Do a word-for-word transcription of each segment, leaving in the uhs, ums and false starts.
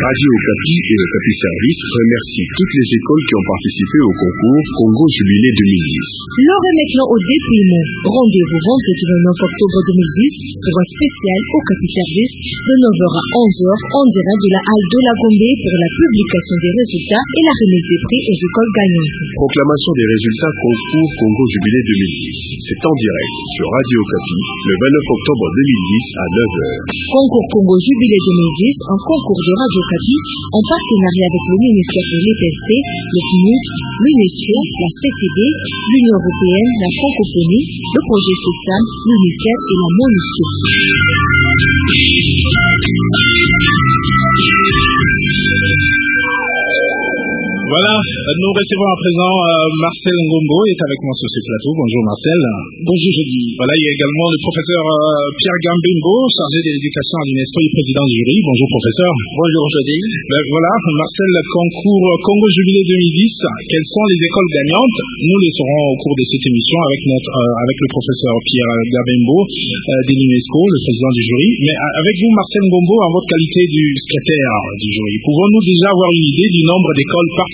Radio Okapi et Okapi Service remercient toutes les écoles qui ont participé au concours Congo Jubilé deux mille dix. L'heure est maintenant au dépouillement. Rendez-vous vendredi vingt-neuf octobre deux mille dix pour un spécial Okapi Service de neuf heures à onze heures en direct de la halle de la Gombe pour la publication des résultats et la remise des prix aux écoles gagnantes. Proclamation des résultats concours Congo Jubilé deux mille dix. C'est en direct sur Radio Okapi le vingt-neuf octobre deux mille dix à neuf heures. Concours Congo Jubilé deux mille dix, un concours de Radio Okapi en partenariat avec le ministère de l'E P S T, le P N U D, l'UNESCO, la C T D, l'Union Européenne, la Francophonie, le projet SESAM, l'UNICEF et la MONUSCO. Voilà, nous recevons à présent euh, Marcel Ngombo est avec moi sur ce plateau. Bonjour Marcel. Bonjour Jeudi. Voilà, il y a également le professeur euh, Pierre Gambembo, chargé de l'éducation à l'UNESCO et président du jury. Bonjour professeur. Bonjour Jeudi. Ben, voilà, Marcel, concours Congo Jubilé deux mille dix, quelles sont les écoles gagnantes? Nous les saurons au cours de cette émission avec notre euh, avec le professeur Pierre Gambembo euh, de l'UNESCO, le président du jury. Mais euh, avec vous Marcel Ngombo, en votre qualité du secrétaire du jury, pouvons-nous déjà avoir une idée du nombre d'écoles participantes?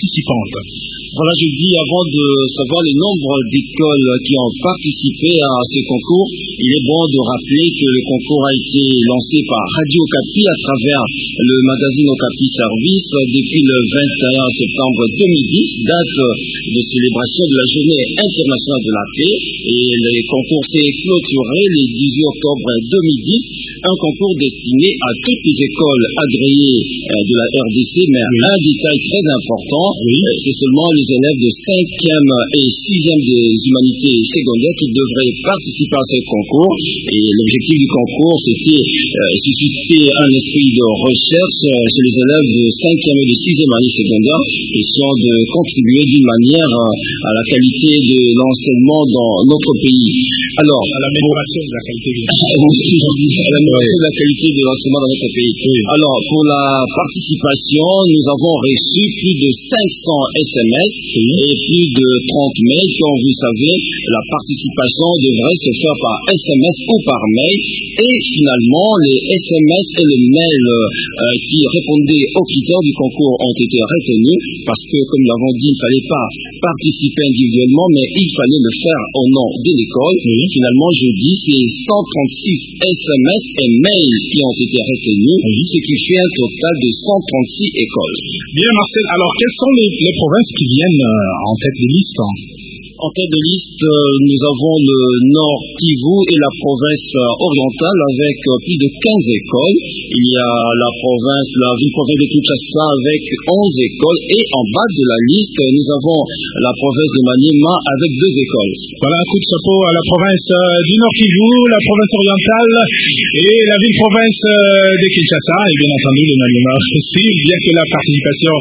Voilà, je dis, avant de savoir le nombre d'écoles qui ont participé à ce concours, il est bon de rappeler que le concours a été lancé par Radio Okapi à travers le magazine Okapi Service depuis le vingt et un septembre deux mille dix, date de célébration de la Journée internationale de la paix, et le concours s'est clôturé le dix-huit octobre deux mille dix, un concours destiné à toutes les écoles agréées de la R D C, mais oui. Un détail très important, oui. C'est seulement les élèves de cinquième et sixième des humanités secondaires qui devraient participer à ce concours. Et l'objectif du concours, c'était euh, susciter un esprit de recherche euh, chez les élèves de cinquième et de sixième année secondaire, question de contribuer d'une manière euh, à la qualité de l'enseignement dans notre pays. Alors, à l'amélioration de la qualité de l'amélioration de la qualité de l'enseignement dans notre pays. Oui. Alors, pour la participation, nous avons reçu plus de cinq cents S M S oui. Et plus de trente mails. Comme vous savez, la participation devrait se faire par S M S ou par mail. Et finalement, les S M S et les mails euh, qui répondaient aux critères du concours ont été retenus parce que, comme nous l'avons dit, il ne fallait pas participer individuellement, mais il fallait le faire au nom de l'école. Oui. Finalement, je dis, c'est cent trente-six S M S et mails qui ont été retenus, oui. Ce qui fait un total de cent trente-six écoles. Bien, Marcel. Alors, quelles sont les, les provinces qui viennent euh, en tête de liste? En tête de liste, euh, nous avons le Nord Kivu et la province euh, orientale avec euh, plus de quinze écoles. Il y a la province, la ville-province de Kinshasa avec onze écoles. Et en bas de la liste, nous avons la province de Maniema avec deux écoles. Voilà, un coup de chapeau à la province euh, du Nord Kivu, la province orientale et la ville-province euh, de Kinshasa. Et bien entendu, le Maniema aussi, bien que la participation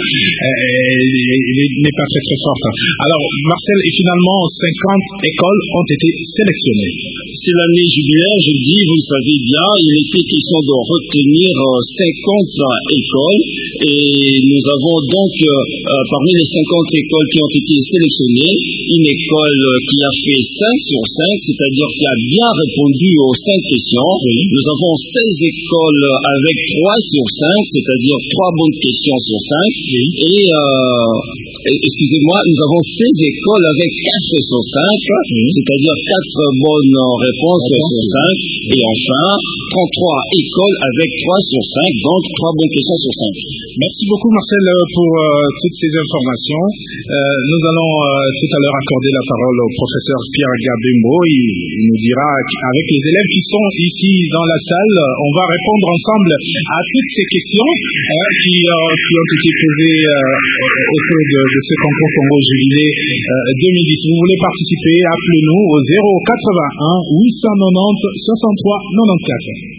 euh, n'est pas très très forte. Alors, Marcel, et finalement, cinquante écoles ont été sélectionnées. C'est l'année jubilaire, je dis, vous le savez bien, il était question de retenir cinquante écoles et nous avons donc, euh, parmi les cinquante écoles qui ont été sélectionnées, une école qui a fait cinq sur cinq, c'est-à-dire qui a bien répondu aux cinq questions. Oui. Nous avons seize écoles avec trois sur cinq, c'est-à-dire trois bonnes questions sur cinq. Oui. Et, euh, excusez-moi, nous avons seize écoles avec quatre sur cinq, mmh. C'est-à-dire quatre bonnes réponses sur cinq, et enfin trente-trois écoles avec trois sur cinq, donc trois bonnes questions sur cinq. Merci beaucoup Marcel pour euh, toutes ces informations. Euh, nous allons euh, tout à l'heure accorder la parole au professeur Pierre Gambembo. Il, il nous dira avec les élèves qui sont ici dans la salle, on va répondre ensemble à toutes ces questions euh, qui, euh, qui ont été posées euh, autour de, de ce concours Congo Jubilé euh, deux mille dix. Si vous voulez participer, appelez-nous au zéro quatre-vingt-un huit cent quatre-vingt-dix soixante-trois quatre-vingt-quatorze.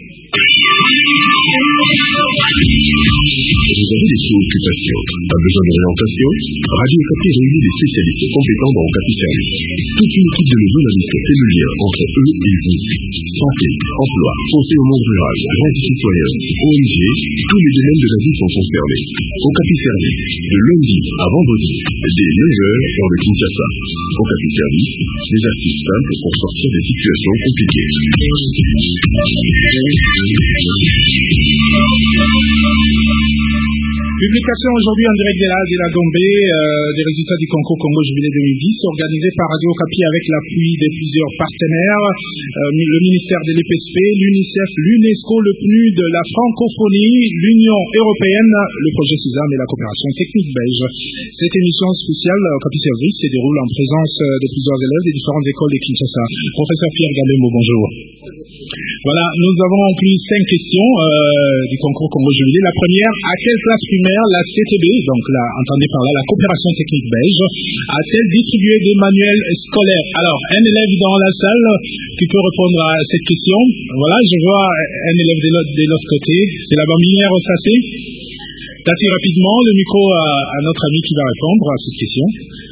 Vous avez des préoccupations, un besoin d'orientation? Radio Okapi réunit des spécialistes compétents dans Okapi Service. Toute une équipe de nos journalistes fait le lien entre eux et vous. Santé, emploi, conseil au monde rural, rente citoyen, O N G, tous les domaines de la vie sont concernés. Okapi Service, de lundi à vendredi, dès neuf heures dans le Kinshasa. Okapi Service, des astuces simples pour sortir des situations compliquées. Thank you. Publication aujourd'hui en direct de la, de la Gombe euh, des résultats du concours Congo Jubilé deux mille dix, organisé par Radio Okapi avec l'appui de plusieurs partenaires, euh, le ministère de l'E P S P, l'UNICEF, l'UNESCO, le P N U D, la francophonie, l'Union européenne, le projet Suzanne et la coopération technique belge. Cette émission spéciale Okapi Service se déroule en présence de plusieurs élèves des différentes écoles de Kinshasa. Professeur Pierre Galemo, bonjour. Voilà, nous avons en plus cinq questions euh, du concours Congo Jubilé. La première, à quelle classe primaire la C T B, donc là, entendez par là la coopération technique belge, a-t-elle distribué des manuels scolaires? Alors, un élève dans la salle qui peut répondre à cette question. Voilà, je vois un élève de l'autre, de l'autre côté. C'est la bambinière au Sassé. Assez rapidement, le micro à, à notre ami qui va répondre à cette question.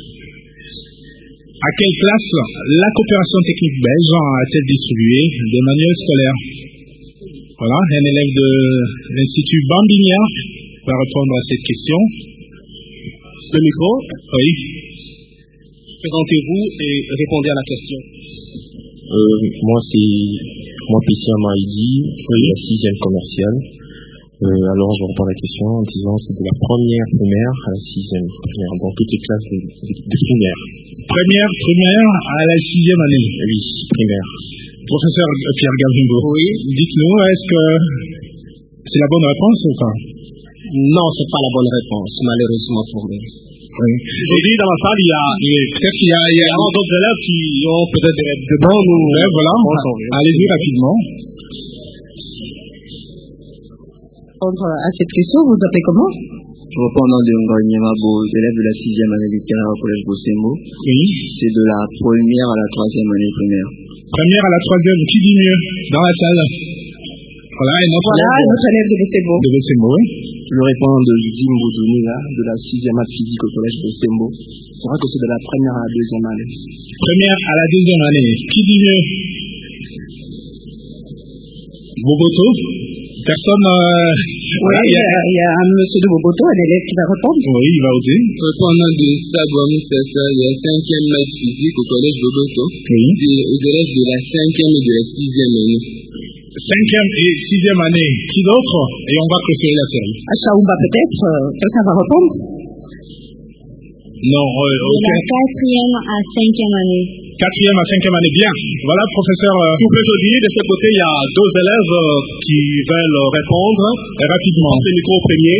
À quelle classe la coopération technique belge a-t-elle distribué des manuels scolaires? Voilà, un élève de l'Institut Bambinière va répondre à cette question. Le micro? Oui. Présentez-vous et répondez à la question. Euh, moi, c'est moi, Pessia Maïdi, oui. La sixième commerciale. Euh, alors, je reprends la question en disant c'est de la première primaire à la sixième primaire, dans toutes les classes de, de, de primaire. Première primaire à la sixième année? Oui, primaire. Professeur Pierre Galvimbo, oui. Dites-nous, est-ce que c'est la bonne réponse ou pas? Non, c'est pas la bonne réponse, malheureusement pour nous. Oui. Aujourd'hui, dans la salle, il y a, il y a peut-être qu'il y a, il y a d'autres élèves qui ont peut-être des de bons ou ouais, voilà. Allez-y rapidement. À cette question, vous vous appelez comment? Je reprends au nom de Ngoï Mabo, élève de la sixième année littéraire au collège Bosembo. Oui. C'est de la première à la troisième année primaire. Première à la troisième, qui dit mieux dans la salle? Voilà, et notre voilà, élève, notre élève de Bosembo. De Bosembo, oui. Je réponds de Jim Boudouni, là, de la sixième année physique au collège Bosembo. C'est vrai que c'est de la première à la deuxième année. Première à la deuxième année, qui dit mieux? Boboto? Personne. Euh... Oui, voilà, il, y a, il y a un monsieur de Boboto, un élève qui va répondre. Oui, il va oser. Répondant de Sabouamou Sassa, il y a cinquième maths physique au collège Boboto. Oui. Aux élèves de la cinquième et de la sixième année. Cinquième et sixième année. Qui d'autre? Et on va clôturer la série. À Chaoumba peut-être, euh, quelqu'un va répondre? Non, euh, okay. De la quatrième à cinquième année. Quatrième à cinquième année, bien. Voilà, professeur. Euh, S'il vous plaît, je dis, de ce côté, il y a deux élèves euh, qui veulent répondre. Et rapidement. Le micro premier.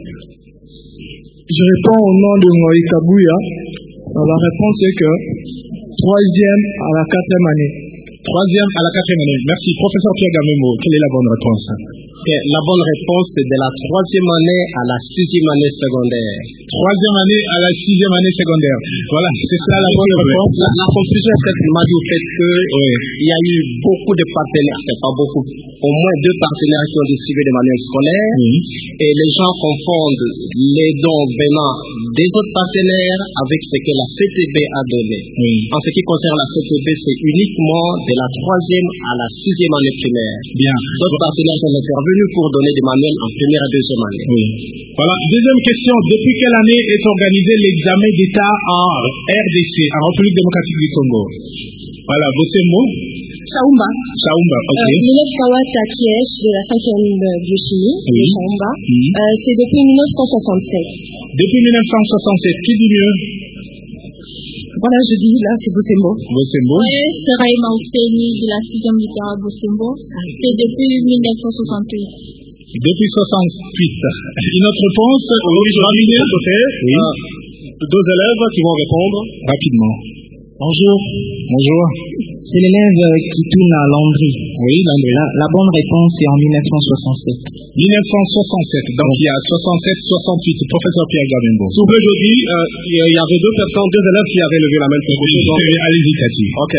Je réponds au nom de Moïse Kabouya. La réponse est que troisième à la quatrième année. Troisième à la quatrième année. Merci. Professeur Pierre Gamemo, quelle est la bonne réponse? La bonne réponse, c'est de la troisième année à la sixième année secondaire. Troisième année à la sixième année secondaire. Voilà, c'est ça la bonne réponse. La, la conclusion est peut-être m'a dit au fait qu'il oui. y a eu beaucoup de partenaires, c'est pas beaucoup, au moins deux partenaires qui ont distribué des manuels scolaires. Oui. Et les gens confondent les dons venant des autres partenaires avec ce que la C T B a donné. Oui. En ce qui concerne la C T B, c'est uniquement de la troisième à la sixième année primaire. Bien. D'autres bon. partenaires sont intervenus pour donner des manuels en première et deuxième année. Oui. Voilà. Deuxième question. Depuis quelle année est organisé l'examen d'État en R D C, en République démocratique du Congo? Voilà. Votre mot? Chaoumba. Chaoumba, ok. Euh, L'élève Kawata Kiesh de la cinquième biochimie oui. de Chaoumba, oui. euh, c'est depuis mille neuf cent soixante-sept. Depuis mille neuf cent soixante-sept, qui dit mieux? Voilà, je dis, là, c'est Bosembo. Bosembo. Oui, c'est Raïma Ousseini de la sixième littéraire Bosembo. C'est depuis mille neuf cent soixante-huit. Depuis soixante-huit. Une autre réponse? Oui, je vais de côté. Oui. Euh, deux élèves qui vont répondre. Rapidement. Bonjour. Bonjour. C'est l'élève qui tourne à Landry. Oui, Landry. La, la bonne réponse est en mille neuf cent soixante-sept. mille neuf cent soixante-sept. Donc oui. Il y a soixante-sept soixante-huit. Professeur Pierre Gamembo. S'il vous plaît, je dis, euh, il y avait deux personnes, deux élèves qui avaient levé la main. Oui, allez-y, Cathy. Ok.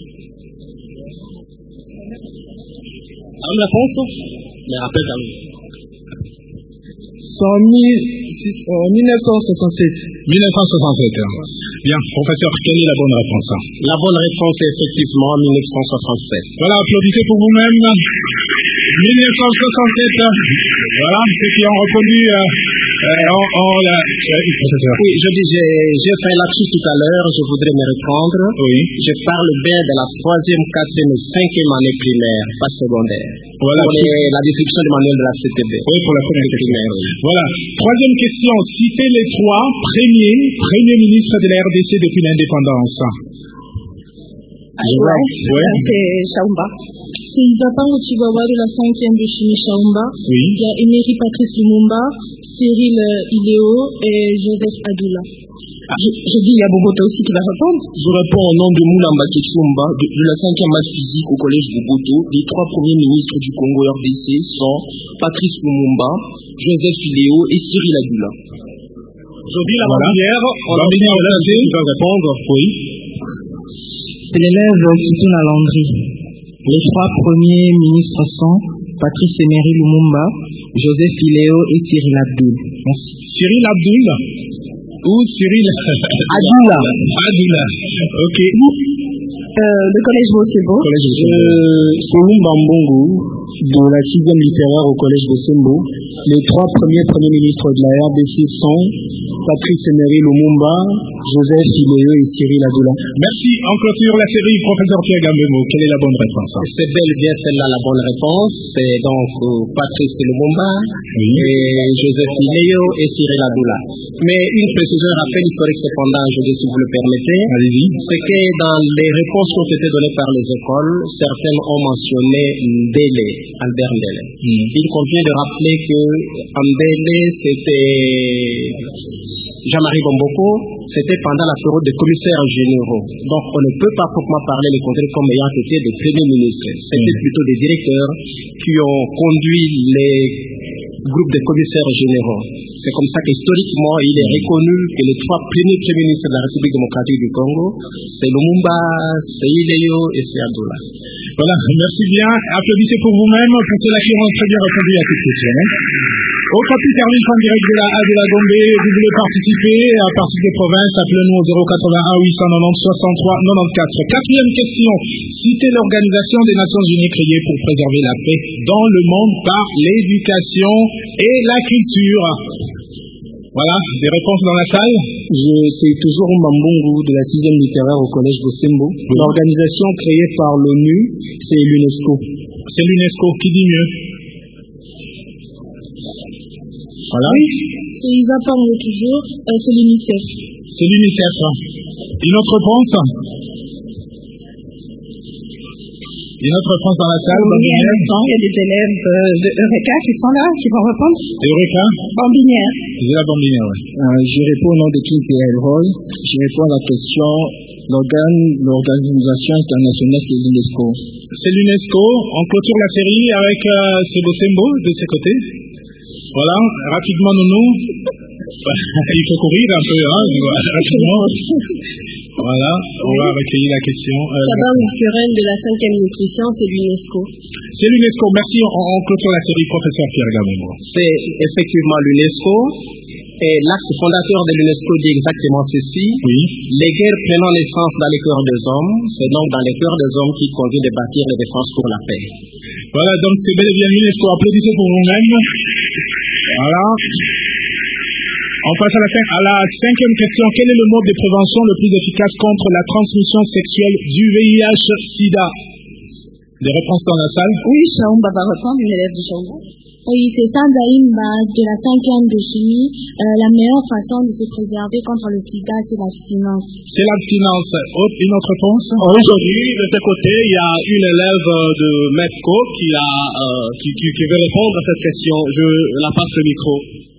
Une réponse? Mais rappelle quand même. C'est en mille neuf cent soixante-sept. mille neuf cent soixante-sept. Bien, professeur, quelle est la bonne réponse? La bonne réponse est effectivement mille neuf cent soixante-sept. Voilà, applaudissez pour vous-même. mille neuf cent soixante-sept, voilà, ceux qui ont répondu, euh, euh, ont, ont la... Oui, je dis, j'ai, j'ai fait lapsus tout à l'heure, je voudrais me reprendre. Oui. Je parle bien de la troisième, quatrième et cinquième année primaire, pas secondaire. Voilà. Pour les, la distribution du manuel de la C T B. Oui, pour la première primaire. Oui. Voilà. Troisième question. Citez les trois premiers, premiers ministres de la R D C depuis l'indépendance. Ah, ouais. Ouais. C'est Chaumba. C'est Isapang Chihuahua de la cinquième de Chimie Chaumba. Oui. Il y a Emery Patrice Lumumba, Cyril Iléo et Joseph Adoula. Ah. Je, je dis, il y a Boboto aussi qui va répondre. Je réponds au nom de Moulamba Ketsumba, de, de la cinquième maths physique au collège Boboto. Les trois premiers ministres du Congo R D C sont Patrice Lumumba, Joseph Iléo et Cyril Adoula. Aujourd'hui, la Bambinière, on va venir au lundi, qui va répondre. Oui. C'est l'élève Kituna Landry. Les trois premiers ministres sont Patrice Emery Lumumba, Joseph Iléo et Cyril Abdoul. Merci. Cyril Abdoul ou Cyril Adoula. Adoula. Ok. Euh, le collège Bosembo. Euh, c'est Lumba Mbongo de la sixième littéraire au collège Bosembo. Les trois premiers premiers ministres de la R D C sont Patrice Emery Lumumba, Joseph Iléo et Cyril Adoula. Merci. En clôture la série, professeur Pierre Gambemo, quelle est la bonne réponse? C'est bel et bien celle-là la bonne réponse. C'est donc euh, Patrice Lumumba, oui, et Joseph Iléo et Cyril Adoula. Mais une précision, un rappel historique cependant, je dis si vous le permettez. Allez-y. C'est que dans les réponses qui ont été données par les écoles, certaines ont mentionné Ndélé, Albert Ndélé. Mm. Il convient de rappeler que Ndélé, c'était Jean-Marie Bomboko, c'était pendant la période des commissaires généraux. Donc on ne peut pas proprement parler les contrôles comme ayant été des premiers ministres. C'était mm. plutôt des directeurs qui ont conduit les groupes de commissaires généraux. C'est comme ça qu'historiquement, il est reconnu que les trois premiers premiers ministres de la République démocratique du Congo, c'est Lumumba, c'est Iléo et c'est Adoula. Voilà, merci bien. Applaudissez pour vous-même, pour ceux-là qui ont très bien répondu à cette question. Au capitaine en direct de la A de la Gombe, vous voulez participer à partir des provinces, appelez-nous au zéro quatre-vingt-un huit cent quatre-vingt-dix soixante-trois quatre-vingt-quatorze. Quatrième question, citez l'Organisation des Nations Unies créée pour préserver la paix dans le monde par l'éducation et la culture. Voilà, des réponses dans la salle. Je, c'est toujours Mbambungu de la sixième littéraire au collège Bosembo. Oui. L'organisation créée par l'ONU, c'est l'UNESCO. C'est l'UNESCO, qui dit mieux? Voilà. Oui, c'est Isapang toujours, euh, c'est l'UNICEF. C'est l'UNICEF. Une autre réponse? Une autre réponse dans la salle? Oui, il y a des élèves euh, de Eureka qui sont là, qui vont répondre. Eureka? Bambinière. C'est la Bambinière, oui. Euh, je réponds au nom de King P L Roy. Je réponds à la question, l'organe, l'organisation internationale, c'est l'UNESCO. C'est l'UNESCO. On clôture la série avec euh, ce beau symbole de ses côtés. Voilà, rapidement, Nounou. Il faut courir un peu, hein, rapidement. Voilà, on va recueillir la question. Euh, Sabah Oufurel de la cinquième nutrition, c'est l'UNESCO. C'est l'UNESCO. Merci, on, on clôture la série, professeur Pierre Gambemo. C'est effectivement l'UNESCO. Et l'acte fondateur de l'UNESCO dit exactement ceci. Oui. Les guerres prenant naissance dans les cœurs des hommes, c'est donc dans les cœurs des hommes qu'il convient de bâtir les défenses pour la paix. Voilà, donc c'est bel et bien l'UNESCO. Applaudissez pour vous-même. Voilà. On passe à la, à la cinquième question. Quel est le mode de prévention le plus efficace contre la transmission sexuelle du V I H sida? Des réponses dans la salle? Oui, Chaumba va répondre, une élève de Chaumba. Oui, c'est Sandaïmba de la cinquième de chimie. Euh, la meilleure façon de se préserver contre le sida, c'est l'abstinence. C'est l'abstinence. Une autre réponse? Aujourd'hui, de ce côté, il y a une élève de MEPCO qui, a, euh, qui, qui, qui veut répondre à cette question. Je la passe le micro.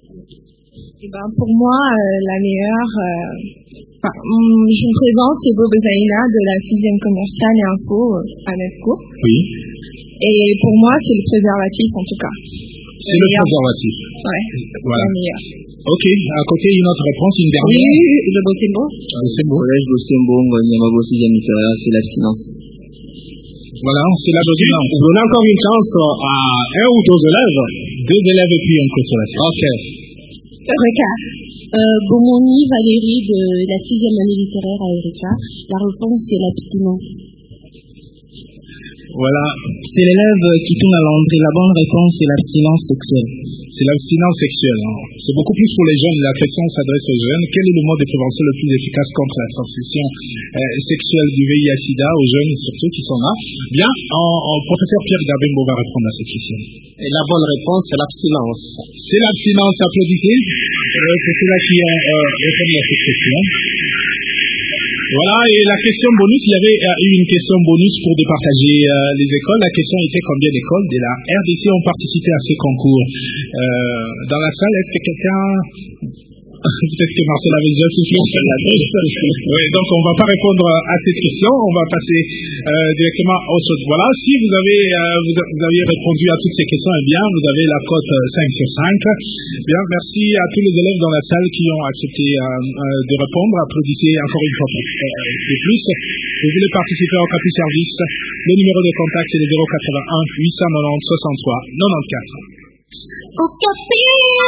Eh ben, pour moi, euh, la meilleure, euh, enfin, je me présente, c'est Bob Zaina de la sixième commerciale et info euh, à MEPCO. Oui. Et pour moi, c'est le préservatif en tout cas. C'est le, le préservatif. Ouais. Voilà. Le meilleur. Ok. À côté, une autre réponse, une dernière. Oui, le Bosembo. C'est beau. Collège Bosembo, Nyamago sixième littéraire, c'est l'abstinence. Voilà, c'est l'abstinence. Vous donnez encore une chance à un ou deux élèves. Deux élèves et puis un consolation. Ok. Eureka. Euh, Bomoni Valérie de la sixième année littéraire à Eureka. La réponse, c'est l'abstinence. Voilà. C'est l'élève qui tourne à l'entrée. La bonne réponse, c'est l'abstinence sexuelle. C'est l'abstinence sexuelle. Hein. C'est beaucoup plus pour les jeunes. La question s'adresse aux jeunes. Quel est le mode de prévention le plus efficace contre la transmission euh, sexuelle du V I H SIDA aux jeunes, surtout qui sont là? Bien, en, en, professeur Pierre Gabembo va répondre à cette question. Et la bonne réponse, c'est l'abstinence. C'est l'abstinence, applaudissez. Euh, c'est ceux-là qui ont euh, répondu à cette question. Voilà, et la question bonus, il y avait euh, eu une question bonus pour départager euh, les écoles. La question était combien d'écoles de la R D C ont participé à ce concours. Euh, dans la salle, est-ce que quelqu'un... Peut-être que Marcel avait déjà soufflé sur la tête. Oui, donc on ne va pas répondre à cette question. On va passer euh, directement au saut. Voilà, si vous avez, euh, vous, vous avez répondu à toutes ces questions, eh bien, vous avez la cote cinq sur cinq. Bien, merci à tous les élèves dans la salle qui ont accepté euh, euh, de répondre. Applaudissez encore une fois de plus. Vous voulez participer au Capi Service. Le numéro de contact est le zéro quatre-vingt-un huit cent quatre-vingt-dix soixante-trois quatre-vingt-quatorze. Au Capi!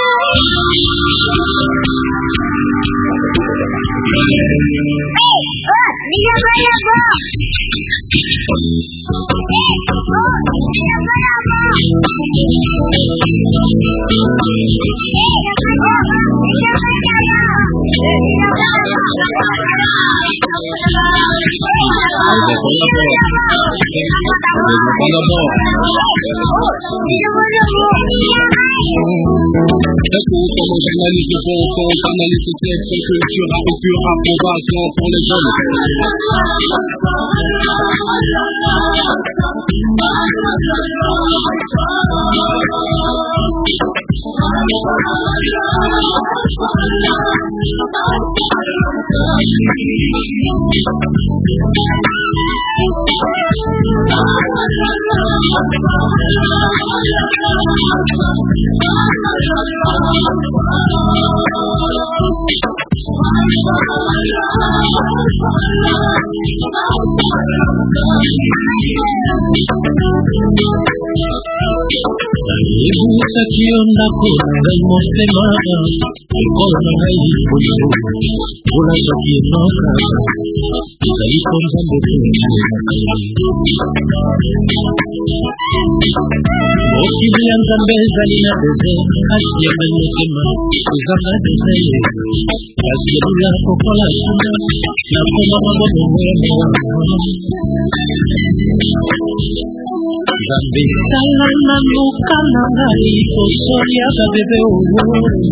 Comme journaliste de bon son, journaliste sexe, culture, culture, approbation pour les jeunes. Sakiona kuna mosema ikona haipo Bula sakiona Zaipo mzambo Okili ya nzambe ezali na deze Kasi ya manyekema Ezanga deze Kasi ya bula kokola suna Na koma mabono mweme Zambe tala na nuka na ngai Kosoria za bebe uwo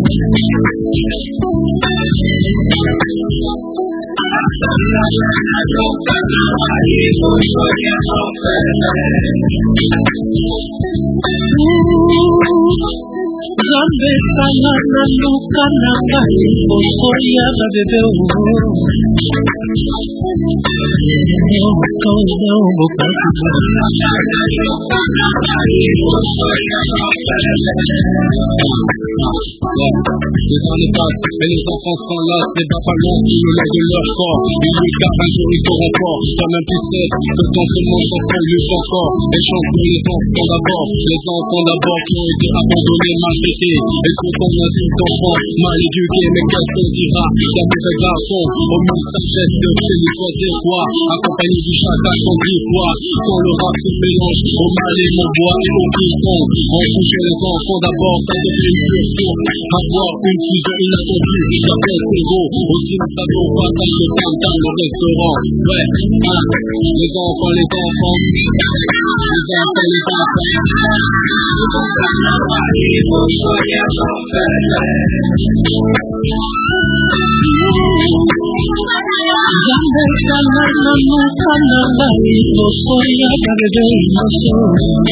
Tala na nuka na ngai Kosoria za Zambe tala na nuka na ngai Kosoria za bebe uwo Les années passent, mais les enfants sont là, c'est pas pas long, ils nous lèvent de leur corps. Ils lui gardent un jour, ils seront forts. Toi-même tu sais, que ton seulement chanson lutte encore. Et chante pour les enfants d'abord, les enfants d'abord qui ont été abandonnés, maltraités. Et qu'on tombe un signe d'enfant, mal éduqués, mais qu'est-ce qu'on dira? D'un mauvais garçon, au mille sagesse de chez les toits des rois. Accompagné du chata qu'on dit quoi? Quand le rap se mélange, au mal et mon bois et au piston. On touche les enfants d'abord, ça devient une question. Avoir une fusion inattendue, j'appelle zéro. Aussi nous savons partage le tam dans le restaurant. Ouais, hein, les enfants, les enfants. Les enfants, les enfants. Zambe tala na nuka na ngai Kosoria za bebe uwo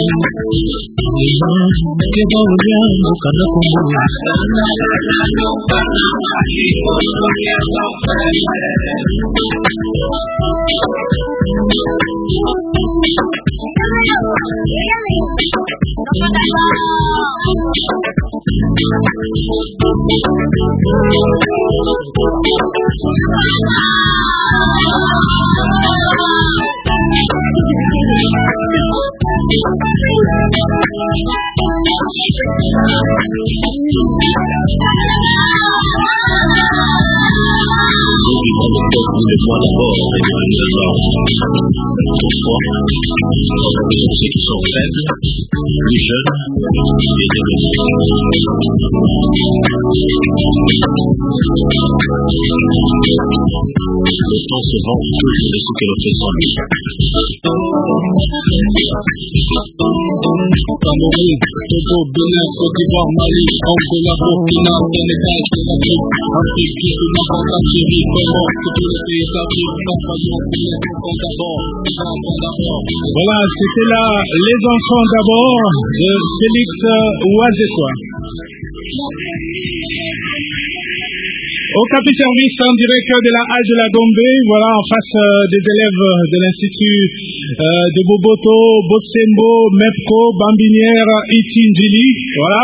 Keba ulia nuka na kumu autrefois, pour ceux qui sont faibles, plus jeunes et développés. Le temps se vend toujours de ce que l'on fait sans lui. Cameroun, Togo, Bénin, Côte d'Ivoire, Mali, Angola, Burkina, Sénégal, Afrique, Afrique, du Nord, Algérie, Congo, tous les pays d'Afrique, travaillons pour les enfants d'abord, les enfants d'abord. Voilà, c'était là Les enfants d'abord de Félix Ouazekwa. Au Capi Service en direct de la halle de la Gombe, voilà, en face euh, des élèves de l'Institut euh, de Boboto, Botsembo, MEPCO, Bambinière, Itinjili, voilà.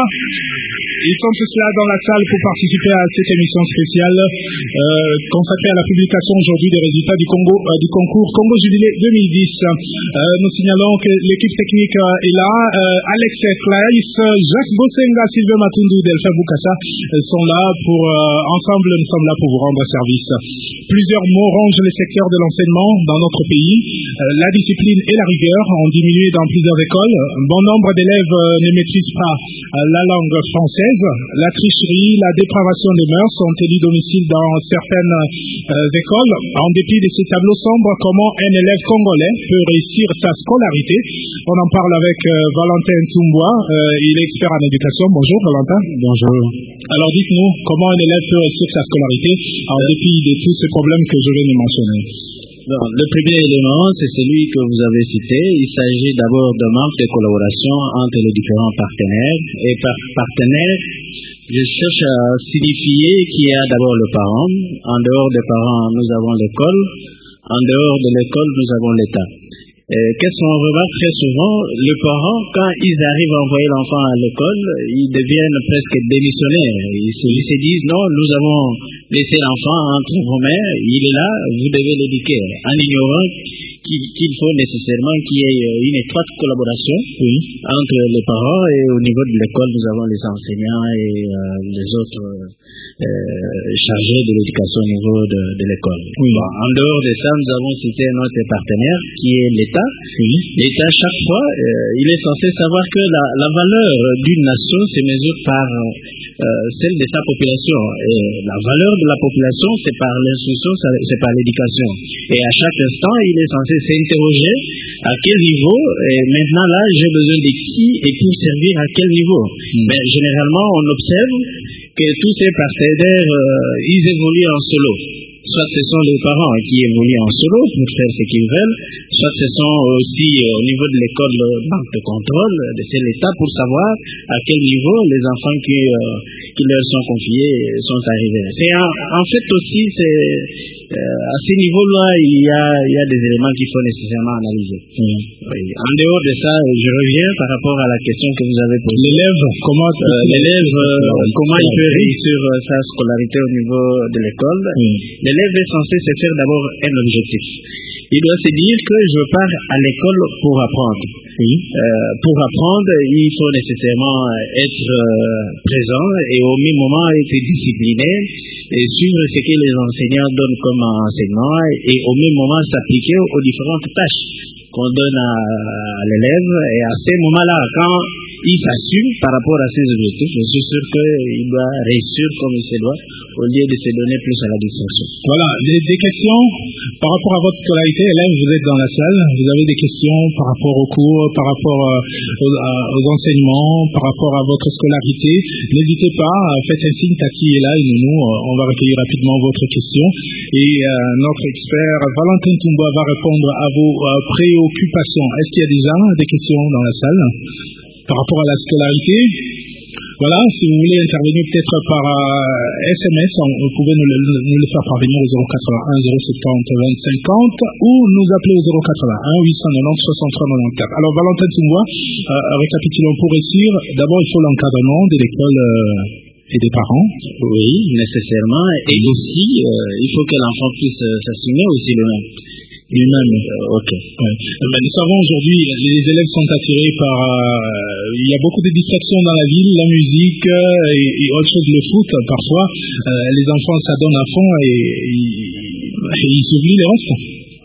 Ils sont tous là dans la salle pour participer à cette émission spéciale euh, consacrée à la publication aujourd'hui des résultats du, Congo, euh, du concours Congo Jubilé deux mille dix. Euh, nous signalons que l'équipe technique euh, est là. Euh, Alex Claes, Jacques Bossenga, Sylvain Matundu, Delphin Boukassa euh, sont là pour, euh, ensemble, nous sommes là pour vous rendre service. Plusieurs mots rongent les secteurs de l'enseignement dans notre pays. Euh, la discipline et la rigueur ont diminué dans plusieurs écoles. Un bon nombre d'élèves euh, ne maîtrisent pas euh, la langue française. La tricherie, la dépravation des mœurs sont élus domicile dans certaines euh, écoles. En dépit de ces tableaux sombres, comment un élève congolais peut réussir sa scolarité? On en parle avec euh, Valentin Tsumboa. Euh, il est expert en éducation. Bonjour Valentin. Bonjour. Alors dites-nous, comment un élève peut réussir sa scolarité en dépit de tous ces problèmes que je viens de mentionner? Non, le premier élément, c'est celui que vous avez cité. Il s'agit d'abord d'un manque de collaboration entre les différents partenaires. Et par partenaire, je cherche à signifier qu'il y a d'abord le parent. En dehors des parents, nous avons l'école. En dehors de l'école, nous avons l'État. Qu'est-ce qu'on remarque très souvent? Les parents, quand ils arrivent à envoyer l'enfant à l'école, ils deviennent presque démissionnaires. Ils se, ils se disent, non, nous avons laissé l'enfant entre vos mains, il est là, vous devez l'éduquer. En ignorant qu'il, qu'il faut nécessairement qu'il y ait une étroite collaboration oui. entre les parents et au niveau de l'école, nous avons les enseignants et euh, les autres euh, chargés de l'éducation au niveau de, de l'école. Oui. Bon, en dehors de ça, nous avons cité notre partenaire qui est l'État. Oui. L'État, chaque fois, euh, il est censé savoir que la, la valeur d'une nation se mesure par euh, celle de sa population. Et la valeur de la population, c'est par l'instruction, c'est par l'éducation. Et à chaque instant, il est censé s'interroger à quel niveau, et maintenant là, j'ai besoin de qui et pour servir à quel niveau. Mm. Mais généralement, on observe que tous ces partenaires, euh, ils évoluent en solo. Soit ce sont les parents qui évoluent en solo pour faire ce qu'ils veulent, soit ce sont aussi euh, au niveau de l'école banque de contrôle, c'est l'État pour savoir à quel niveau les enfants qui, euh, qui leur sont confiés sont arrivés. C'est en, en fait aussi, c'est, euh, à ce niveau-là, il y a, il y a des éléments qu'il faut nécessairement analyser. Mmh. Oui. En dehors de ça, je reviens par rapport à la question que vous avez posée. L'élève, comment, euh, l'élève, euh, comment il peut réussir sa scolarité au niveau de l'école? Mmh. L'élève est censé se faire d'abord un objectif. Il doit se dire que je pars à l'école pour apprendre. Oui. Euh, pour apprendre, il faut nécessairement être euh, présent et au même moment être discipliné et suivre ce que les enseignants donnent comme enseignement et au même moment s'appliquer aux différentes tâches qu'on donne à, à l'élève. Et à ce moment-là, quand il s'assume par rapport à ses objectifs, je suis sûr qu'il doit réussir comme il se doit, au lieu de se donner plus à la distraction. Voilà, des, des questions par rapport à votre scolarité. Élève, vous êtes dans la salle, vous avez des questions par rapport aux cours, par rapport euh, aux, à, aux enseignements, par rapport à votre scolarité. N'hésitez pas, faites un signe, Tati est là et nous, on va recueillir rapidement votre question. Et euh, notre expert Valentin Tsumboa va répondre à vos euh, préoccupations. Est-ce qu'il y a déjà des questions dans la salle par rapport à la scolarité? Voilà, si vous voulez intervenir peut-être par euh, S M S, on, vous pouvez nous le, nous le faire parvenir au zéro quatre-vingt-un zéro soixante vingt cinquante ou nous appeler au zéro quatre-vingt-un huit cent quatre-vingt-dix soixante-trois quatre-vingt-quatre. Alors Valentin Tsumboa, euh, récapitulons pour réussir. D'abord, il faut l'encadrement de l'école euh, et des parents. Oui, nécessairement. Et aussi, euh, il faut que l'enfant puisse euh, s'assumer aussi lui-même. Lui-même, euh, ok. Ouais. Ben, nous savons aujourd'hui, les élèves sont attirés par... Euh, il y a beaucoup de distractions dans la ville, la musique euh, et, et autre chose, le foot. Parfois, euh, les enfants s'adonnent à fond et, et, et ils oublient le reste.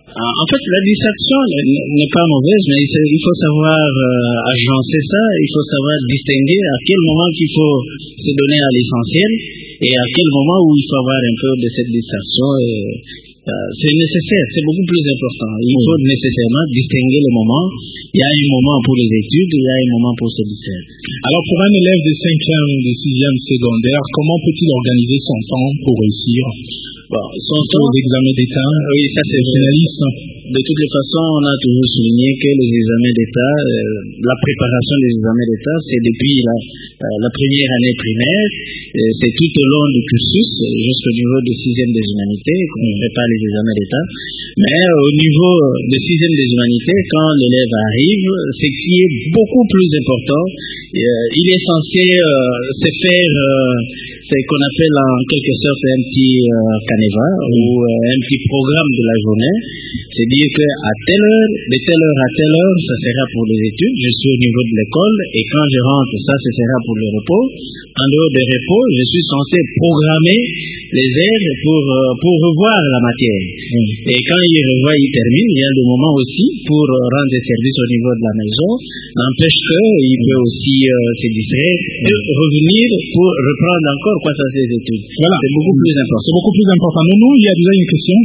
En fait, la distinction n'est pas mauvaise, mais il faut savoir euh, agencer ça, il faut savoir distinguer à quel moment il faut se donner à l'essentiel et à quel moment où il faut avoir un peu de cette distinction. Et, euh, c'est nécessaire, c'est beaucoup plus important. Il faut oui. nécessairement distinguer le moment. Il y a un moment pour les études, il y a un moment pour se distraire. Alors, pour un élève de cinquième ou de sixième secondaire, comment peut-il organiser son temps pour réussir? Bon, son temps d'examen d'État, oui, ça c'est finaliste. De toutes les façons, on a toujours souligné que les examens d'État, euh, la préparation des examens d'État, c'est depuis la, euh, la première année primaire, euh, c'est tout au long du cursus, jusqu'au niveau de sixième des humanités, qu'on prépare les examens d'État. Mais euh, au niveau de sixième des humanités, quand l'élève arrive, ce qui est beaucoup plus important, euh, il est censé euh, se faire euh, ce qu'on appelle en quelque sorte un petit euh, canevas ou euh, un petit programme de la journée. C'est dire qu'à telle heure, de telle heure à telle heure, ça sera pour les études, je suis au niveau de l'école, et quand je rentre, ça, ce sera pour le repos. En dehors des repos, je suis censé programmer les heures pour, euh, pour revoir la matière. Mm. Et quand il revoit, il termine, il y a le moment aussi pour rendre des services au niveau de la maison, n'empêche qu'il peut aussi euh, se distraire et revenir pour reprendre encore quoi ça ses études. Voilà. C'est beaucoup plus important. C'est beaucoup plus important. Mais nous, il y a déjà une question.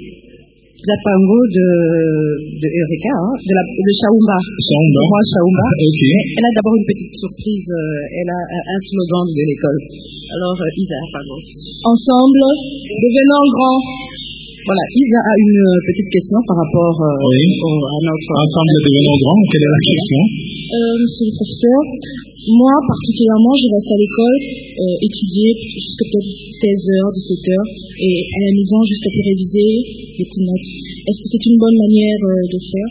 Zapango de, de Eureka, hein, de, la, de Chaoumba. Chaoumba. Moi, Chaoumba. Okay. Elle a d'abord une petite surprise. Euh, elle a un slogan de l'école. Alors, euh, Isa, pardon. Ensemble, devenons grands. Voilà, Isa a une petite question par rapport euh, oui. au, à notre... Ensemble, devenons grands. Quelle est la question? euh, Monsieur le professeur, moi, particulièrement, je reste à l'école, euh, étudier jusqu'à peut-être seize heures, dix-sept heures, et à la maison, jusqu'à pour réviser des petites notes. Est-ce que c'est une bonne manière euh, de faire?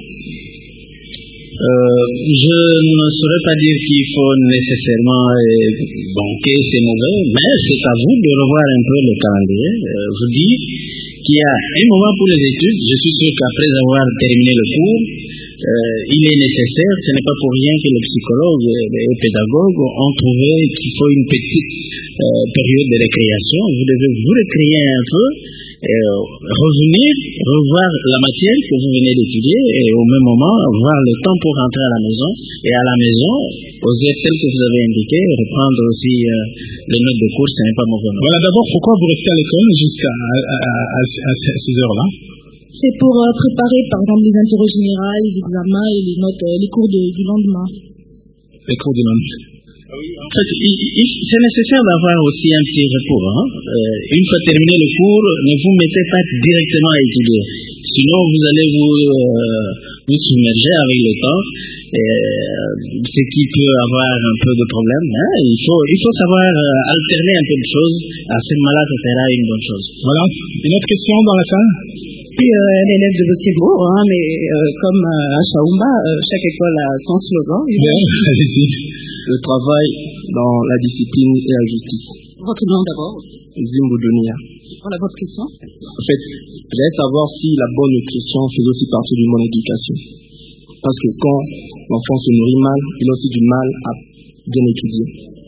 Euh, je ne saurais pas dire qu'il faut nécessairement euh, banquer, c'est mauvais, mais c'est à vous de revoir un peu le calendrier. Euh, vous dire qu'il y a un moment pour les études. Je suis sûr qu'après avoir terminé le cours, euh, il est nécessaire, ce n'est pas pour rien que les psychologues et les pédagogues ont trouvé qu'il faut une petite euh, période de récréation. Vous devez vous récréer un peu, euh, revenir, revoir la matière que vous venez d'étudier et au même moment, avoir le temps pour rentrer à la maison. Et à la maison, aux heures telles que vous avez indiquées, reprendre aussi euh, les notes de cours, ce n'est pas mauvais. Voilà, d'abord, pourquoi vous restez à l'école jusqu'à à, à, à, à ces heures-là? C'est pour euh, préparer, par exemple, les interros généraux, les examens et les notes, euh, les cours de, du lendemain. Les cours du lendemain. En fait, il, il, c'est nécessaire d'avoir aussi un petit repos. Hein? Euh, une fois terminé le cours, ne vous mettez pas directement à étudier. Sinon, vous allez vous, euh, vous submerger avec le temps, euh, ce qui peut avoir un peu de problème. Hein? Il faut, il faut savoir euh, alterner un peu de choses. À ce moment-là, ça sera une bonne chose. Voilà. Une autre question dans la salle? Puis euh, l'élève de Bossebo, hein, mais euh, comme euh, à Chaoumba, euh, chaque école a son slogan. Bien, allez-y. Le travail dans la discipline et la justice. Votre nom d'abord? Zimbo Dunia. Voilà votre question. En fait, je voulais savoir si la bonne nutrition fait aussi partie d'une bonne éducation. Parce que quand l'enfant se nourrit mal, il a aussi du mal à bien étudier.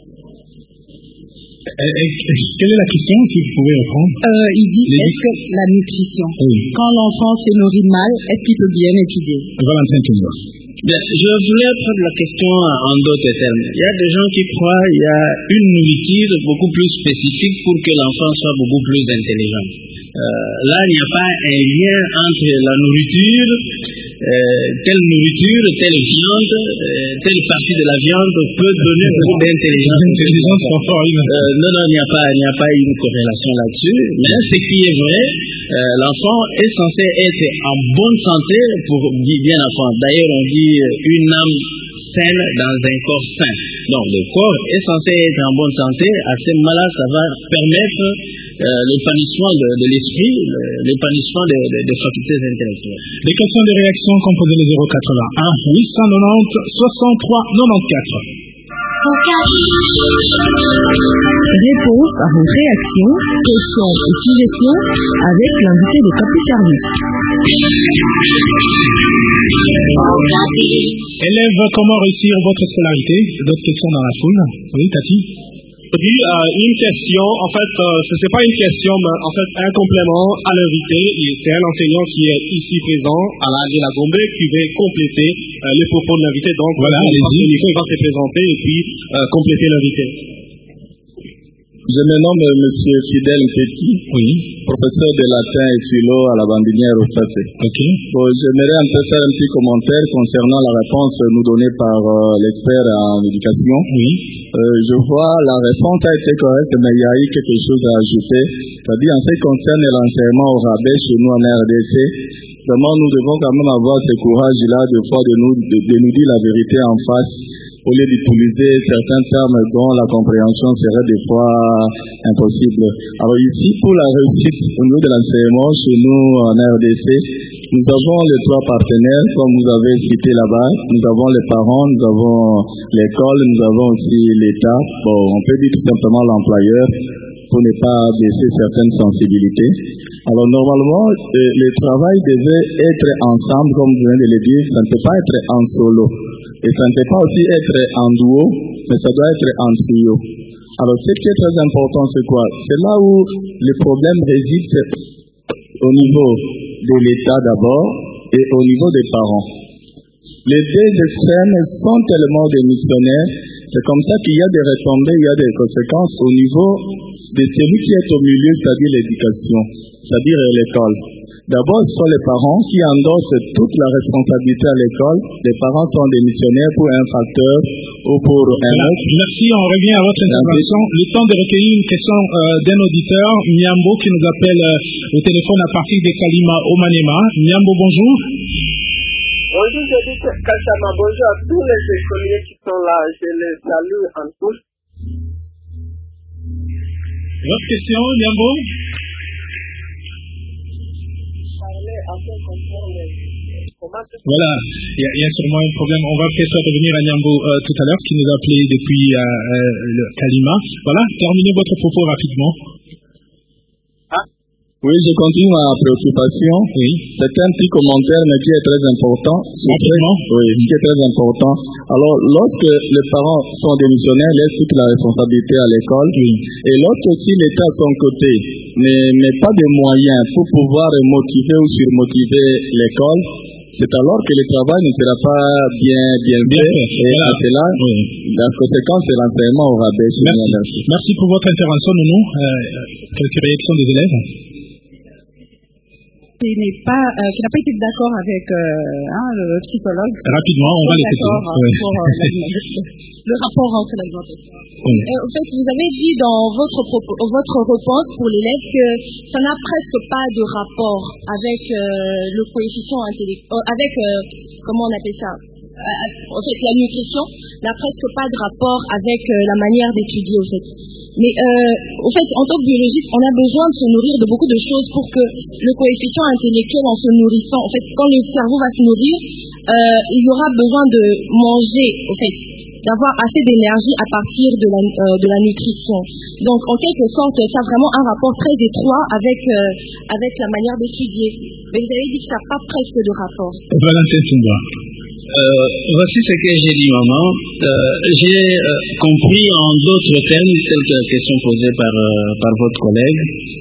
Quelle est la question, si vous pouvez répondre? euh, Il dit, Les... est-ce que la nutrition, oui. quand l'enfant se nourrit mal, est-ce qu'il peut bien étudier? Valentin Kimba. Bien, je voulais prendre la question en d'autres termes. Il y a des gens qui croient qu'il y a une nourriture beaucoup plus spécifique pour que l'enfant soit beaucoup plus intelligent. Euh, là, il n'y a pas un lien entre la nourriture, euh, telle nourriture, telle viande, euh, telle partie de la viande peut donner beaucoup d'intelligence. Euh, non, non, il n'y a pas, il n'y a pas une corrélation là-dessus. Mais ce qui est vrai, euh, l'enfant est censé être en bonne santé pour bien l'enfant. D'ailleurs, on dit une âme saine dans un corps sain. Donc, le corps est censé être en bonne santé. À ce moment-là, ça va permettre euh, l'épanouissement de, de l'esprit, l'épanouissement des de, de facultés intellectuelles. Les questions de réaction composées les zéro quatre-vingt-un huit cent quatre-vingt-dix soixante-trois quatre-vingt-quatorze. Réponse à vos réactions, questions et suggestions avec l'invité de Capu Service. Élèves, comment réussir votre scolarité? D'autres questions dans la foule? Oui, Tati? Aujourd'hui, euh, une question, en fait, euh, ce n'est pas une question, mais en fait un complément à l'invité. C'est un enseignant qui est ici présent à la de la Gombe qui va compléter euh, les propos de l'invité. Donc voilà, allez-y. Il va se présenter et puis euh, compléter l'invité. Je me nomme Monsieur Fidèle Petit, oui. Professeur de latin et philo à la Bandinière au Passé. Okay. Bon, j'aimerais un peu faire un petit commentaire concernant la réponse nous donnée par euh, l'expert en éducation. Oui. Euh, je vois la réponse a été correcte, mais il y a eu quelque chose à ajouter. C'est-à-dire en ce qui concerne l'enseignement au rabais chez nous en R D C, vraiment nous devons quand même avoir ce courage-là de fois de nous, de, de nous dire la vérité en face, au lieu d'utiliser certains termes dont la compréhension serait des fois impossible. Alors ici, pour la réussite au niveau de l'enseignement chez nous en R D C, nous avons les trois partenaires, comme vous avez cité là-bas. Nous avons les parents, nous avons l'école, nous avons aussi l'État. Bon, on peut dire tout simplement l'employeur pour ne pas baisser certaines sensibilités. Alors normalement, euh, le travail devait être ensemble, comme je viens de le dire, ça ne peut pas être en solo. Et ça ne peut pas aussi être en duo, mais ça doit être en trio. Alors ce qui est très important, c'est quoi? C'est là où le problème réside au niveau de l'État d'abord et au niveau des parents. Les deux extrêmes sont tellement des missionnaires, c'est comme ça qu'il y a des retombées, il y a des conséquences au niveau de celui qui est au milieu, c'est-à-dire l'éducation, c'est-à-dire l'école. D'abord, ce sont les parents qui endossent toute la responsabilité à l'école. Les parents sont des missionnaires pour un facteur ou pour un autre. Merci, on revient à votre intervention. Le temps de recueillir une question euh, d'un auditeur, Nyambo, qui nous appelle euh, au téléphone à partir de Kalima au Maniema. Nyambo, bonjour. Bonjour, je dis Kachama, bonjour à tous les écoliers qui sont là. Je les salue en tous. Votre question, Nyambo? Voilà, il y, y a sûrement un problème. On va peut-être revenir à Nyambo euh, tout à l'heure, qui nous a appelé depuis euh, euh, le Kalima. Voilà, terminez votre propos rapidement. Ah. Oui, je continue ma préoccupation. Oui. C'est un petit commentaire, mais qui est très important. Rapidement. Oui, qui est très important. Alors, lorsque les parents sont démissionnaires, laissent toute la responsabilité à l'école. Oui. Et lorsque aussi l'État à son côté ne met pas de moyens pour pouvoir motiver ou surmotiver l'école, c'est alors que le travail ne sera pas bien, bien, bien fait. fait. Et voilà. À cela, oui. La conséquence, c'est l'enseignement au rabais. Merci. Merci pour votre intervention, Nounou. Euh, quelques réactions des élèves? Qui n'est pas, euh, qui n'a pas été d'accord avec euh, hein, le psychologue. Rapidement, on va l'écouter. Oui. Pour euh, le rapport entre l'alimentation. Oui. Euh, en fait, vous avez dit dans votre propos, votre réponse pour l'élève que ça n'a presque pas de rapport avec euh, le coefficient intellectuel, euh, avec euh, comment on appelle ça. Euh, en fait, la nutrition n'a presque pas de rapport avec euh, la manière d'étudier, en fait. Mais euh, en fait, en tant que biologiste, on a besoin de se nourrir de beaucoup de choses pour que le coefficient intellectuel, en se nourrissant, en fait, quand le cerveau va se nourrir, euh, il y aura besoin de manger, en fait, d'avoir assez d'énergie à partir de la, euh, de la nutrition. Donc, en quelque sorte, ça a vraiment un rapport très étroit avec, euh, avec la manière d'étudier. Mais vous avez dit que ça n'a pas presque de rapport. Valentin Simba. Euh, voici ce que j'ai dit, maman. Euh, j'ai euh, compris en d'autres termes, telle que la question posée par, euh, par votre collègue.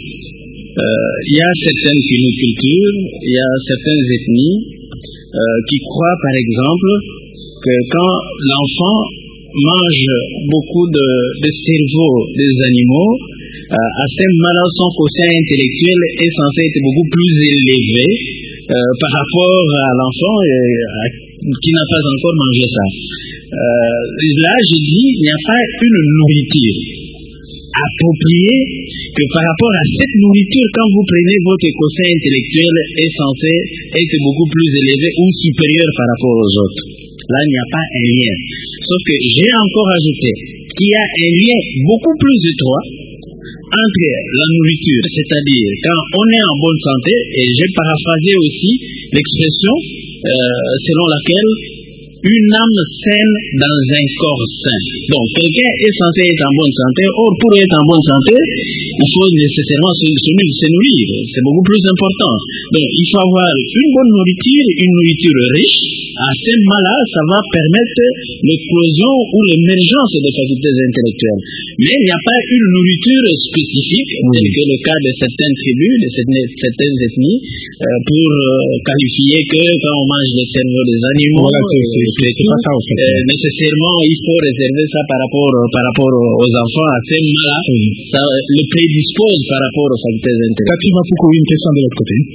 Euh, il y a certaines cultures, il y a certaines ethnies euh, qui croient, par exemple, que quand l'enfant mange beaucoup de, de cerveau des animaux, euh, à ce moment-là, son quotient intellectuel est censé être beaucoup plus élevé euh, par rapport à l'enfant euh, qui n'a pas encore mangé ça. Euh, là, je dis, il n'y a pas une nourriture appropriée que par rapport à cette nourriture, quand vous prenez votre quotient intellectuel, est censé être beaucoup plus élevé ou supérieur par rapport aux autres. Là, il n'y a pas un lien. Sauf que j'ai encore ajouté qu'il y a un lien beaucoup plus étroit entre la nourriture, c'est-à-dire quand on est en bonne santé, et j'ai paraphrasé aussi l'expression euh, selon laquelle une âme saine dans un corps sain. Donc, quelqu'un est censé être en bonne santé. Or, pour être en bonne santé, il faut nécessairement se, se, se nourrir. C'est beaucoup plus important. Donc, il faut avoir une bonne nourriture, une nourriture riche, à ce moment-là, ça va permettre l'éclosion ou l'émergence des facultés intellectuelles. Mais il n'y a pas une nourriture spécifique, tel que le cas de certaines tribus, de certaines ethnies, euh, pour euh, qualifier que quand on mange le cerveau des animaux, voilà, c'est, c'est, c'est, c'est pas ça, en fait. euh, nécessairement il faut réserver ça par rapport, par rapport aux enfants. À ce moment-là, oui. Ça le prédispose par rapport aux facultés intellectuelles. Katima Poukou, une question de l'autre côté.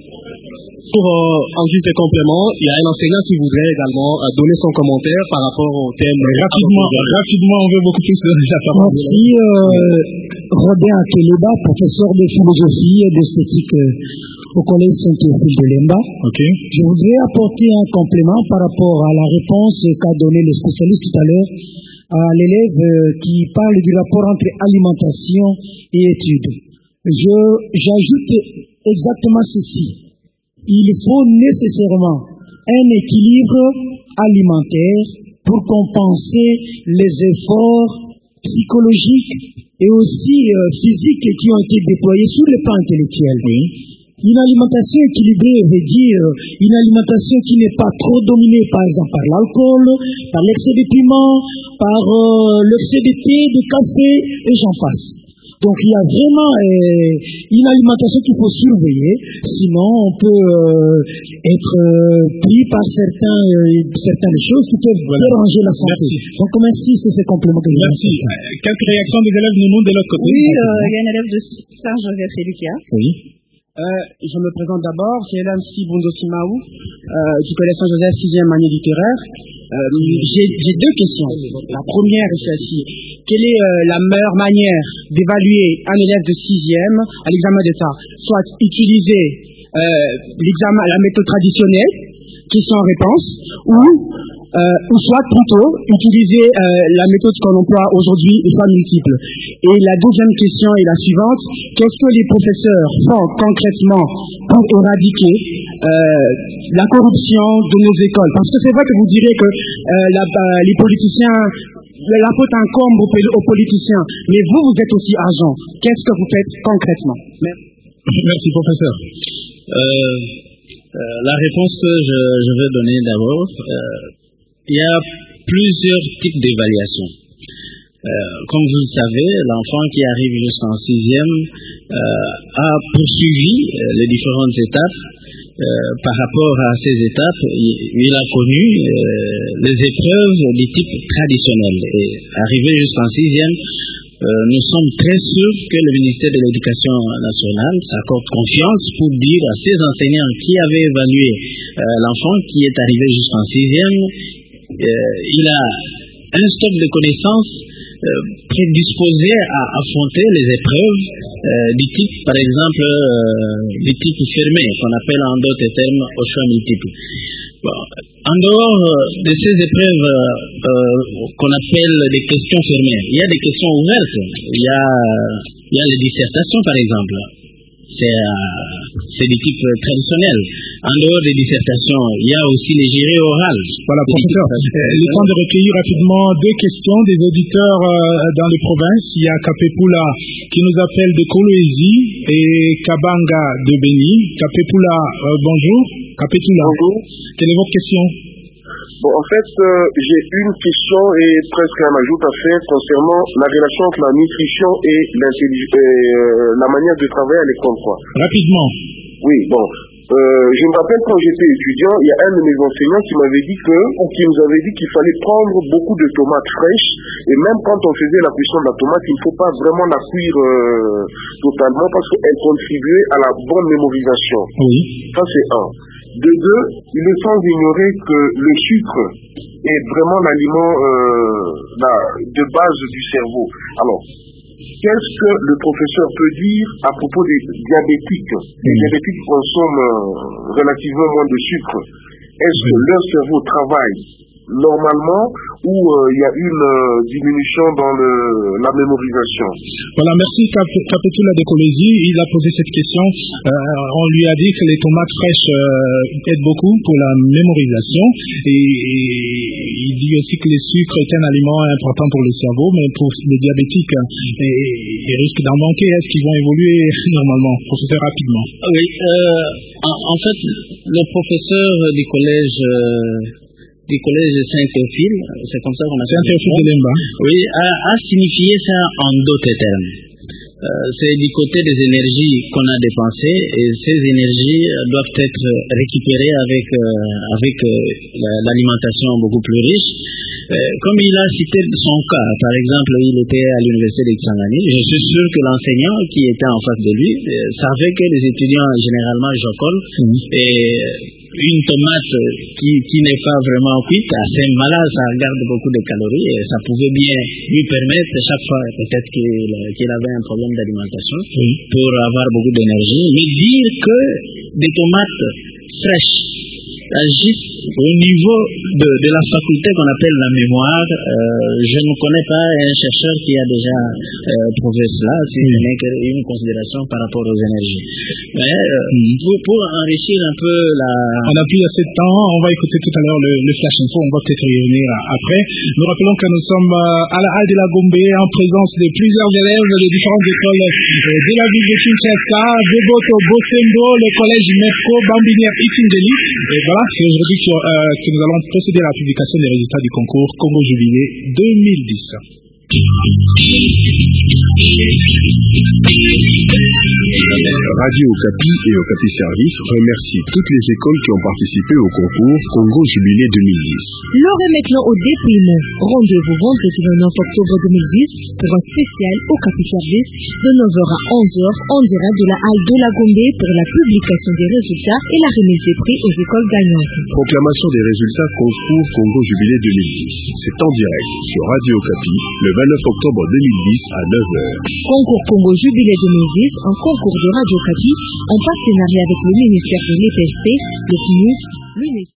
Pour, euh, en juste complément, il y a un enseignant qui voudrait également euh, donner son commentaire par rapport au thème. Rapidement, rapidement, on veut beaucoup plus de la parole. Merci, euh, Robin Akeleba, professeur de philosophie et d'esthétique euh, au collège Saint-Théophile de Lemba. Okay. Je voudrais apporter un complément par rapport à la réponse qu'a donné le spécialiste tout à l'heure à l'élève euh, qui parle du rapport entre alimentation et études. Je, j'ajoute exactement ceci. Il faut nécessairement un équilibre alimentaire pour compenser les efforts psychologiques et aussi euh, physiques qui ont été déployés sur le plan intellectuel. Oui. Une alimentation équilibrée veut dire une alimentation qui n'est pas trop dominée par exemple par l'alcool, par l'excès de piment, par euh, l'excès de thé, de café et j'en passe. Donc il y a vraiment euh, une alimentation qu'il faut surveiller, sinon on peut euh, être euh, pris par certains, euh, certaines choses qui peuvent voilà. déranger la santé. Merci. Donc merci, c'est ce complément que je veux Merci. Quelques réactions des élèves nous de l'autre côté. Oui, euh, il y a un élève de Saint-Joseph-et-Lucas. Oui. Euh, je me présente d'abord, c'est Elam Sibundo Simaou, euh, du collège Saint-Joseph, sixième année littéraire. Euh, j'ai, j'ai deux questions. La première est celle-ci. Quelle est euh, la meilleure manière d'évaluer un élève de sixième à l'examen d'État? Soit utiliser euh, l'examen, la méthode traditionnelle, question-réponse, ou Euh, ou soit plutôt utiliser euh, la méthode qu'on emploie aujourd'hui, les fois multiples. Et la deuxième question est la suivante. Qu'est-ce que les professeurs font concrètement pour éradiquer euh, la corruption de nos écoles? Parce que c'est vrai que vous direz que euh, la, euh, les politiciens, la faute incombe aux, aux politiciens, mais vous, vous êtes aussi agent. Qu'est-ce que vous faites concrètement? Merci, Merci professeur. Euh, euh, la réponse que je, je vais donner d'abord, euh, il y a plusieurs types d'évaluation. Euh, comme vous le savez, l'enfant qui arrive jusqu'en sixième euh, a poursuivi euh, les différentes étapes. Euh, par rapport à ces étapes, il, il a connu euh, les épreuves du type traditionnel. Et arrivé jusqu'en sixième, euh, nous sommes très sûrs que le ministère de l'Éducation nationale s'accorde confiance pour dire à ces enseignants qui avaient évalué euh, l'enfant qui est arrivé jusqu'en sixième, Euh, il a un stock de connaissances euh, prédisposé à affronter les épreuves euh, du type, par exemple, euh, du type fermé, qu'on appelle en d'autres termes au choix multiple. Bon, en dehors de ces épreuves euh, qu'on appelle des questions fermées, il y a des questions ouvertes. Il y a, il y a les dissertations, par exemple. C'est, euh, c'est du type traditionnel. En dehors des dissertations, il y a aussi les jurés orales. Voilà, professeur. Le temps de recueillir rapidement deux questions des auditeurs euh, dans les provinces. Il y a Kapepula qui nous appelle de Kolwezi et Kabanga de Beni. Kapepula, euh, bonjour. Kapepula. Bonjour. Quelle est votre question? Bon, en fait, euh, j'ai une question et presque un ajout à faire concernant la relation entre la nutrition et l'intelligence, euh, la manière de travailler à l'école, quoi. Rapidement. Oui, bon. Euh, je me rappelle quand j'étais étudiant, il y a un de mes enseignants qui m'avait dit que, qui nous avait dit qu'il fallait prendre beaucoup de tomates fraîches, et même quand on faisait la cuisson de la tomate, il ne faut pas vraiment la cuire euh, totalement parce qu'elle contribuait à la bonne mémorisation. Oui. Ça, c'est un. De deux, il est sans ignorer que le sucre est vraiment l'aliment euh, la, de base du cerveau. Alors, qu'est-ce que le professeur peut dire à propos des diabétiques? Les diabétiques consomment euh, relativement moins de sucre. Est-ce que leur cerveau travaille normalement ou il euh, y a une euh, diminution dans le, la mémorisation? Voilà, merci Kapetula de Kolwezi. Il a posé cette question. Euh, on lui a dit que les tomates fraîches euh, aident beaucoup pour la mémorisation et, et il dit aussi que le sucre est un aliment important pour le cerveau, mais pour les diabétiques, ils risquent d'en manquer. Est-ce qu'ils vont évoluer normalement? Professeur, rapidement. Oui, euh, en, en fait, le professeur du collège... Euh, du collège de Saint-Théophile, c'est comme ça qu'on appelle Saint-Théophile de Lemba. Oui, a, a signifié ça en d'autres termes. Euh, c'est du côté des énergies qu'on a dépensées et ces énergies doivent être récupérées avec, euh, avec euh, l'alimentation beaucoup plus riche. Euh, comme il a cité son cas, par exemple, il était à l'université de Kisangani, je suis sûr que l'enseignant qui était en face de lui euh, savait que les étudiants généralement jocolent mmh. et une tomate qui, qui n'est pas vraiment cuite, assez malade, ça garde beaucoup de calories et ça pouvait bien lui permettre chaque fois peut-être qu'il, qu'il avait un problème d'alimentation oui. pour avoir beaucoup d'énergie. Mais dire que des tomates fraîches agissent au niveau de, de la faculté qu'on appelle la mémoire, euh, je ne connais pas un chercheur qui a déjà euh, prouvé cela, si ce n'est qu'une considération par rapport aux énergies. Mais euh, pour, pour enrichir un peu la... On n'a plus assez de temps, on va écouter tout à l'heure le, le flash info, on va peut-être y revenir après. Nous rappelons que nous sommes à la halle de la Gombe en présence de plusieurs élèves de différentes écoles de la ville de Kinshasa, de Boto, Bosembo, le collège MEPCO, Bambinière, Itingeli. Et voilà, c'est aujourd'hui que, euh, que nous allons procéder à la publication des résultats du concours Congo Jubilé deux mille dix. Radio Okapi et Okapi Service remercient toutes les écoles qui ont participé au concours Congo Jubilé deux mille dix. L'heure est maintenant au dépouillement. Rendez-vous vendredi vingt-neuf octobre deux mille dix pour un spécial Okapi Service de neuf heures à onze heures en direct de la halle de la Gombe pour la publication des résultats et la remise des prix aux écoles gagnantes. Proclamation des résultats concours Congo Jubilé deux mille dix. C'est en direct sur Radio Okapi le vingt-neuf octobre deux mille dix à neuf heures. Concours Congo Jubilé deux mille dix, un concours de Radio Okapi en partenariat avec le ministère de l'E P S T, le P N U D, l'UNESCO.